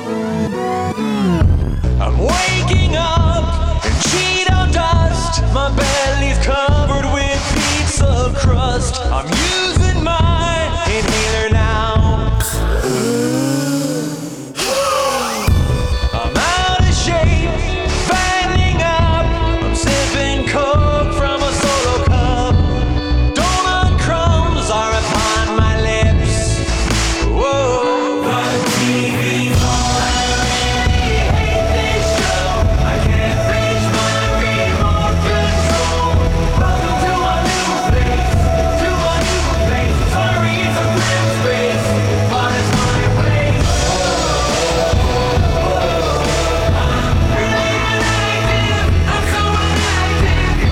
I'm waking up in Cheeto dust. My belly's covered with pizza crust. I'm using my inhaler now. I'm out of shape, fattening up. I'm sipping Coke from a solo cup. Donut crumbs are upon my lips. Whoa. The TV's on. I really hate this show. I can't reach my remote control. Welcome to my new place. To my new place. Sorry, it's a grim space, but it's my place. I'm so inactive.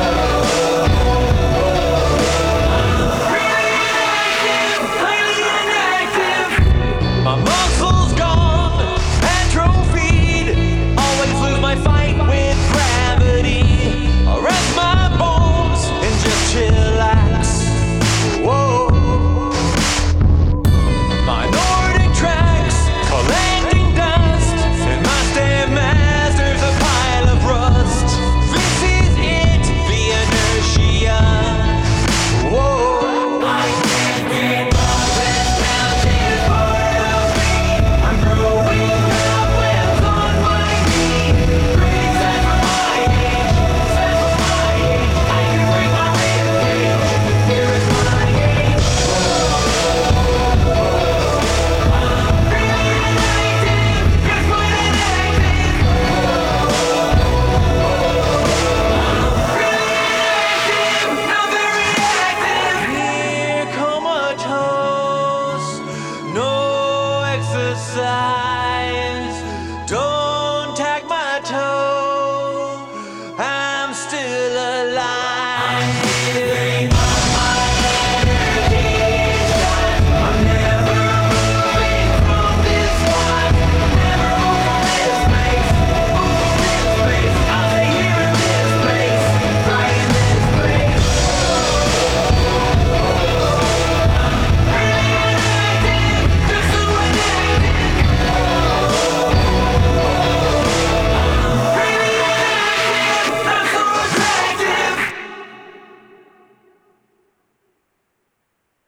Highly inactive. My muscles gone, atrophied. Always lose my fight with gravity. I'll rest my bones and just chillax. Whoa. My Nordic tracks collecting dust, and my Stairmaster's a pile of rust. This is it, the inertia. Whoa. I can't keep up with mountain part of me. I'm growing up with on my knee. Pretty sad for my age, sad for my age. I can break my ribcage. Here is my age. Here come a toast, no exercise.